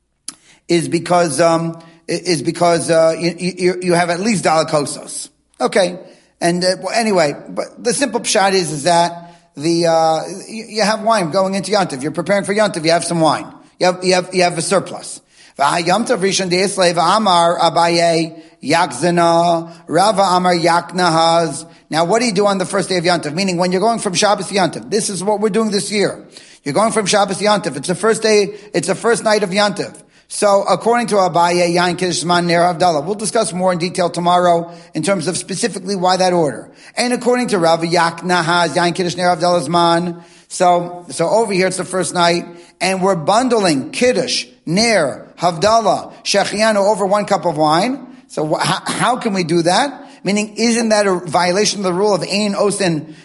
is because um, is because uh, you, you, you have at least dalakosos. Okay, and uh, well, anyway, but the simple pshat is is that the uh, you, you have wine going into Yantav. You're preparing for Yantav. You have some wine. You have you have you have a surplus. Yantav rishon de'eslei v'amar Abaye yakzana Rava amar yaknahaz. Now, what do you do on the first day of Yantav? Meaning, when you're going from Shabbos to Yantav, this is what we're doing this year. You're going from Shabbos to Yantav. It's the first day. It's the first night of Yantav. So, according to Abaye, Yain Kiddush Zman Ner Havdalah, we'll discuss more in detail tomorrow in terms of specifically why that order. And according to Rav Yak Nahaz, Yain Kiddush Ner Havdalah Zman. So, so over here it's the first night, and we're bundling Kiddush, Ner, Havdalah, Shechianu over one cup of wine. So, how, how can we do that? Meaning, isn't that a violation of the rule of Ein Osin,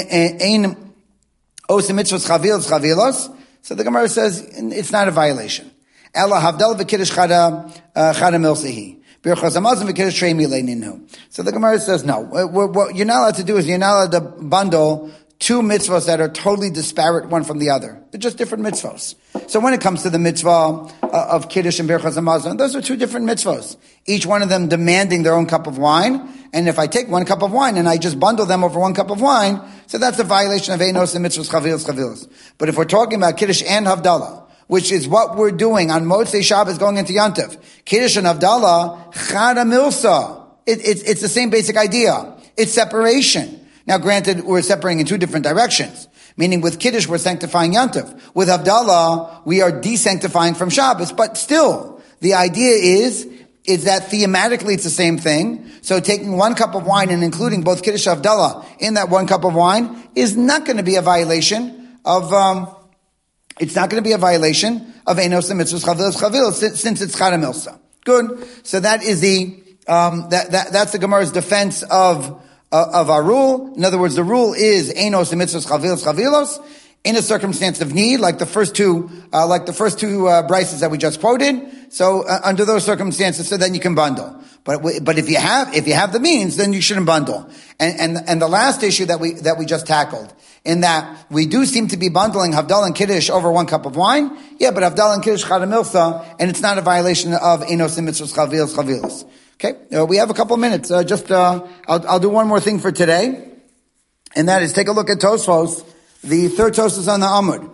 Ein Osin Mitzvos Chavilos Chavilos? So the Gemara says it's not a violation. Ella Havdalah v'Kiddush Chada Chada Milsehi. Birchos Hamazon v'Kiddush Trei Milei Ninu. So the Gemara says no. What you're not allowed to do is you're not allowed to bundle two mitzvahs that are totally disparate one from the other. They're just different mitzvahs. So when it comes to the mitzvah of Kiddush and Birchos Hamazon, those are two different mitzvahs. Each one of them demanding their own cup of wine. And if I take one cup of wine and I just bundle them over one cup of wine, so that's a violation of Einos and Mitzvahs Chavilos Chavilos. But if we're talking about Kiddush and Havdalah, which is what we're doing on Motzei Shabbos going into Yantav, Kiddush and Havdalah, Chada Milsa. It, it's, it's the same basic idea. It's separation. Now granted, we're separating in two different directions. Meaning with Kiddush, we're sanctifying Yantav. With Havdalah, we are desanctifying from Shabbos. But still, the idea is, is that thematically it's the same thing. So taking one cup of wine and including both Kiddush and Havdalah in that one cup of wine is not going to be a violation of, um, it's not going to be a violation of Einos and Mitzvos Chavilos Chavilos since it's Chada Milsa. Good. So that is the, um, that, that, that's the Gemara's defense of, uh, of our rule. In other words, the rule is Einos and Mitzvos Chavilos Chavilos in a circumstance of need, like the first two, uh, like the first two, uh, brises that we just quoted. So, uh, under those circumstances, so then you can bundle. But, but if you have, if you have the means, then you shouldn't bundle. And, and, and the last issue that we, that we just tackled, in that we do seem to be bundling Havdalah and Kiddush over one cup of wine. Yeah, but Havdalah and Kiddush Chada Milsa, and it's not a violation of Einos and Mitzvos Chavilos Chavilos. Okay, uh, we have a couple of minutes. Uh, just, uh, I'll, I'll do one more thing for today. And that is, take a look at Tosfos. The third Tosfos on the Amud.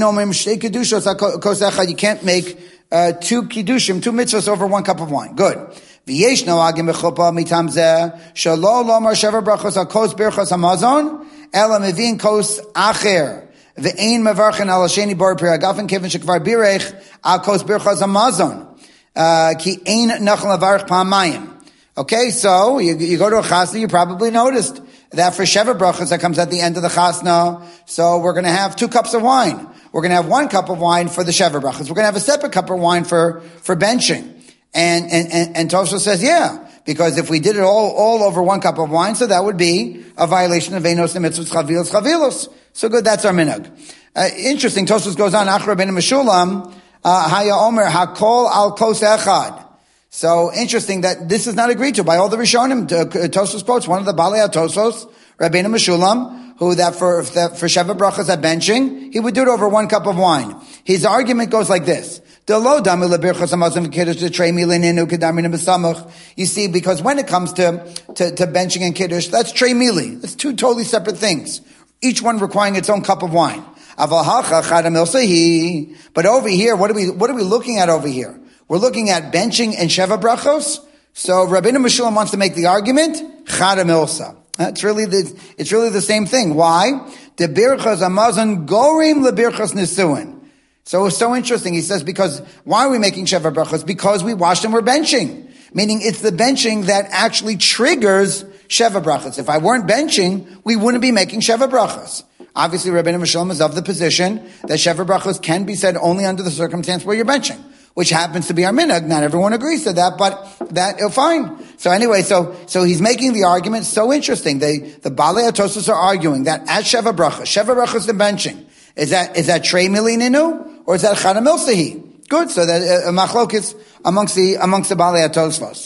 You can't make, uh, two Kiddushim, two mitzvahs over one cup of wine. Good. V'yesh no'agim b'chuppah mitam zeh, shelo lomar shever brachos al-kos birchos hamazon, ela mevin kos acher, v'ein mevarchen al hasheni bar piragafen kevin shekvar birech al-kos birchos hamazon, ki ein nachal avarech pa'amayim. Okay, so you, you go to a chasna, you probably noticed that for Sheva Brachos that comes at the end of the chasna, so we're going to have two cups of wine. We're going to have one cup of wine for the Sheva Brachos. We're going to have a separate cup of wine for, for benching. And, and, and, and Tosfos says, yeah, because if we did it all, all over one cup of wine, so that would be a violation of Einos and Mitzvos Chavilos Chavilos. So good, that's our minhag. Uh, interesting, Tosfos goes on, Ach Rabbeinu Meshulam, Haya Omer, Hakol al Kos Echad. So interesting that this is not agreed to by all the Rishonim. Tosfos quotes one of the Balei Tosfos, Rabbeinu Meshulam, who that for that for Sheva Brachos at benching, he would do it over one cup of wine. His argument goes like this: You see, because when it comes to to, to benching and kiddush, that's trei mili. That's two totally separate things. Each one requiring its own cup of wine. But over here, what are we what are we looking at over here? We're looking at benching and Sheva Brachos. So Rabbeinu Meshulam wants to make the argument, Chada Milsa. It's really the, it's really the same thing. Why? The Birchos Hamazon gorim lebirchos nisuin. So it's so interesting. He says, because, why are we making Sheva Brachos? Because we washed and we're benching. Meaning it's the benching that actually triggers Sheva Brachas. If I weren't benching, we wouldn't be making Sheva Brachas. Obviously, Rabbeinu Meshulam is of the position that Sheva Brachas can be said only under the circumstance where you're benching, which happens to be our minhag. Not everyone agrees to that, but that, oh, fine. So anyway, so, so he's making the argument so interesting. They, the Balei HaTosfos are arguing that at Sheva Brachas, Sheva Brachas and benching, is that, is that Trei Milininu, or is that Chana Milsahi? Good. So that, uh, machlokes amongst the, amongst the Balei HaTosfos.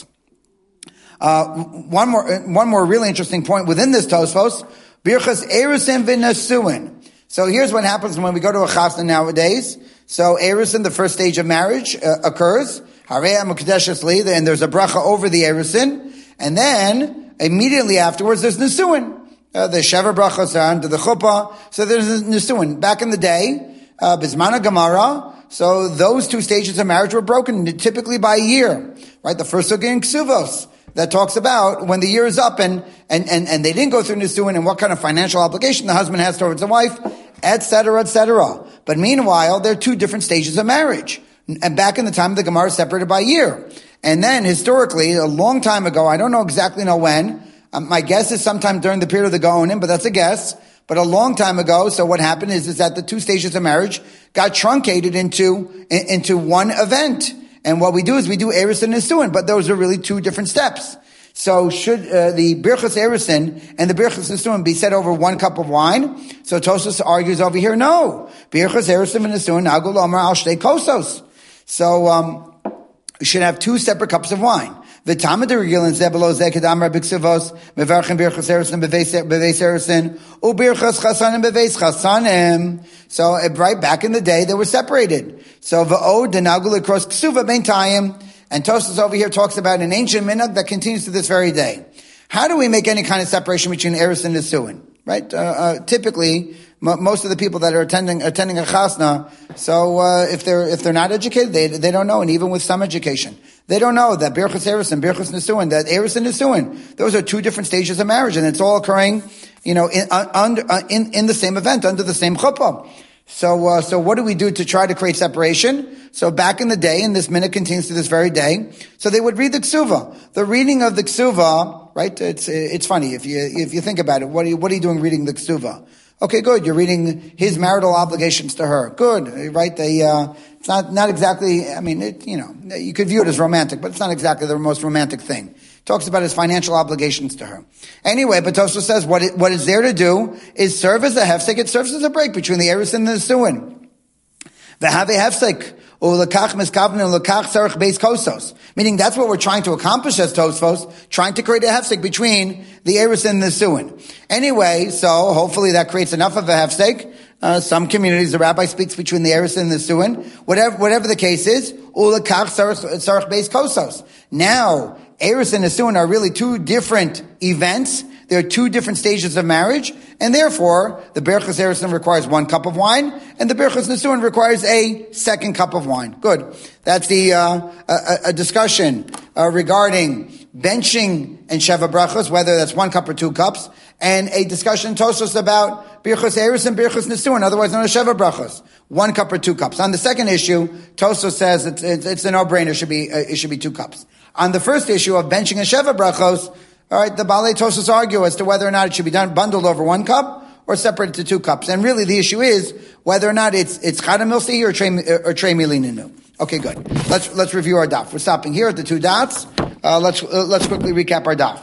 Uh, one more, one more really interesting point within this Tosfos, Birchas Erusin v'Nasuin. So here's what happens when we go to a chasna nowadays. So Erusin, the first stage of marriage, uh, occurs. Harei Mukadeshes Li, and there's a bracha over the Erusin. And then, immediately afterwards, there's Nasuin. Uh, the Sheva brachas are under the chuppah. So there's Nasuin. Back in the day, uh, Bismana Gemara, so those two stages of marriage were broken typically by a year. Right? The first sugya in Ksuvos that talks about when the year is up and, and, and, and they didn't go through Nisuin and what kind of financial obligation the husband has towards the wife, et cetera, et cetera. But meanwhile, there are two different stages of marriage. And back in the time, the Gemara separated by a year. And then historically, a long time ago, I don't know exactly know when, um, my guess is sometime during the period of the Gaonim, but that's a guess. But a long time ago, so what happened is, is that the two stages of marriage got truncated into, in, into one event. And what we do is we do Erusin and Nisuin, but those are really two different steps. So should uh, the Birchas Erusin and the Birchas Nisuin be said over one cup of wine? So Tosfos argues over here, no. Birchas Erusin and Nisuin, Agul Omer al Shtei Kosos. So um, we should have two separate cups of wine. V'tamad regilin zebelo zekedam rabbi ksuvos mevarchem birchas erusin beveis erusin ubirchas chasanim beveis chasanim. So uh, right back in the day they were separated. So v'od denagul across ksuva beintayim, and Tosfos over here talks about an ancient minhag that continues to this very day. How do we make any kind of separation between erusin and nisuin? Right? Uh, uh, typically, m- most of the people that are attending attending a chasna, so uh, if they're if they're not educated, they they don't know, and even with some education, they don't know that birchas erusin and birchas nisuin, that erusin and nisuin, those are two different stages of marriage, and it's all occurring, you know, in uh, under uh, in in the same event under the same chuppah. So, uh, so what do we do to try to create separation? So back in the day, and this minute continues to this very day, so they would read the ksuva. The reading of the ksuva, right? It's, it's funny if you, if you think about it. What are you, what are you doing reading the ksuva? Okay, good. You're reading his marital obligations to her. Good, right? They, uh, it's not, not exactly, I mean, it, you know, you could view it as romantic, but it's not exactly the most romantic thing. Talks about his financial obligations to her. Anyway, but Tosfos says what it, what it's there to do is serve as a hefsek. It serves as a break between the erusin and the nisuin. The have a hefsek ulakach miskavne ulakach sarich beis kosos. Meaning that's what we're trying to accomplish as Tosfos, trying to create a hefsek between the erusin and the nisuin. Anyway, so hopefully that creates enough of a hefsek. Uh, some communities, the rabbi speaks between the erusin and the nisuin. Whatever, whatever the case is, ulakach sarich beis kosos. Now, Erusin and Nisuin are really two different events. There are two different stages of marriage, and therefore, the Birchas Erusin requires one cup of wine, and the Birchas Nisuin requires a second cup of wine. Good. That's the, uh, a, a discussion, uh, regarding benching and Sheva Brachos, whether that's one cup or two cups, and a discussion in Tosfos about Birchas Erusin and Birchas Nisuin, otherwise known as Sheva Brachos. One cup or two cups. On the second issue, Tosfos says it's, it's, it's a no-brainer, it should be, uh, it should be two cups. On the first issue of benching and Sheva Brachos, all right, the Balei Tosfos argue as to whether or not it should be done bundled over one cup or separated to two cups. And really the issue is whether or not it's it's Chada Milsi or Trei or Trei Milininu. Okay, good. Let's let's review our daf. We're stopping here at the two dots. Uh, let's uh, let's quickly recap our daf.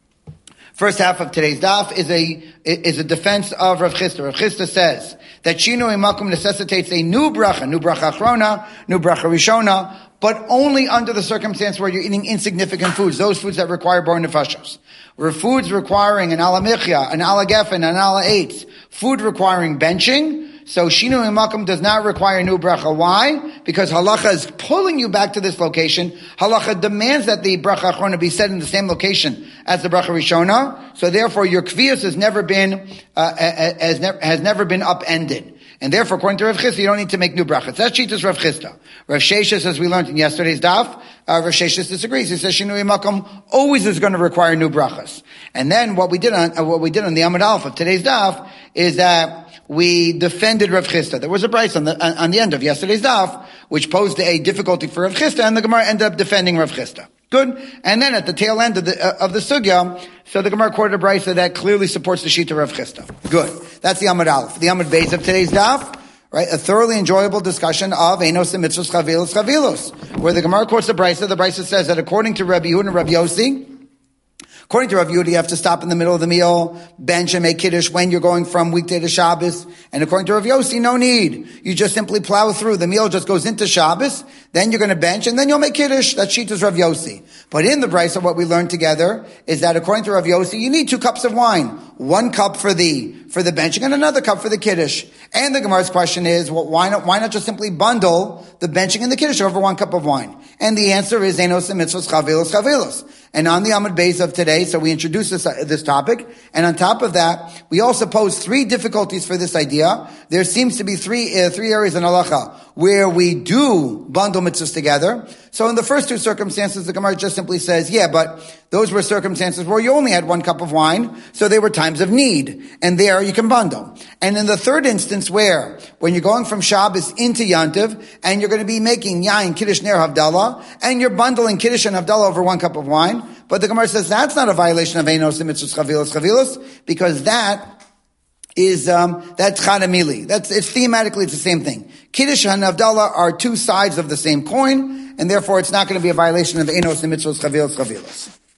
First half of today's daf is a is a defense of Rav Chisda. Rav Chisda says that Shinui Makom necessitates a new bracha, new bracha achrona, new bracha rishona, but only under the circumstance where you're eating insignificant foods, those foods that require bor nefashos. Where foods requiring an ala michya, an ala gefen, an ala eitz, food requiring benching, so Shinui Makom does not require new bracha. Why? Because halacha is pulling you back to this location. Halacha demands that the bracha achrona be said in the same location as the bracha rishona. So therefore, your kviyus has never been uh, has never has never been upended. And therefore, according to Rav Chisda, you don't need to make new brachas. That's Shitas Rav Chisda. Rav Sheshes, as we learned in yesterday's daf, uh, Rav Sheshes disagrees. He says Shinui Makom always is going to require new brachas. And then what we did on uh, what we did on the Amud Aleph of today's daf is that we defended Rav Chisda. There was a braisa on the on the end of yesterday's daf which posed a difficulty for Rav Chisda, and the Gemara ended up defending Rav Chisda. Good. And then at the tail end of the, uh, of the sugya, so the Gemara quoted a brisa that clearly supports the Shita Rav Chisda. Good. That's the Amud Aleph. The Amud Beis of today's daf, right? A thoroughly enjoyable discussion of Enos and Mitzvos Chavilos Chavilos, where the Gemara quotes the brisa. The brisa says that according to Rabbi Yehuda and Rabbi Yossi, according to Rav Yehuda, you have to stop in the middle of the meal, bench and make kiddush when you're going from weekday to Shabbos. And according to Rav Yossi, no need. You just simply plow through. The meal just goes into Shabbos, then you're going to bench, and then you'll make kiddush. That's Shita's Rav Yossi. But in the brisa, what we learned together is that according to Rav Yossi, you need two cups of wine. One cup for the, for the benching and another cup for the kiddush. And the Gemara's question is, well, why not, why not just simply bundle the benching and the kiddush over one cup of wine? And the answer is, Enos and Mitzvos Chavilos Chavilos. And on the Amud Beis of today, so we introduced this, uh, this topic, and on top of that, we also pose three difficulties for this idea. There seems to be three, uh, three areas in halacha where we do bundle mitzvahs together. So in the first two circumstances, the Gemara just simply says, yeah, but those were circumstances where you only had one cup of wine, so they were times of need, and there you can bundle. And in the third instance where, when you're going from Shabbos into Yantiv, and you're going to be making Yain, Kiddush, Ner, Havdalah, and you're bundling Kiddush and Havdalah over one cup of wine, but the Gemara says that's not a violation of Enos and Mitzvos Chavilos Chavilos, because that is, um, that's Chadamili. That's, it's thematically, it's the same thing. Kiddush and Havdalah are two sides of the same coin, and therefore it's not going to be a violation of Enos and Mitzvos Chavilos Chavilos.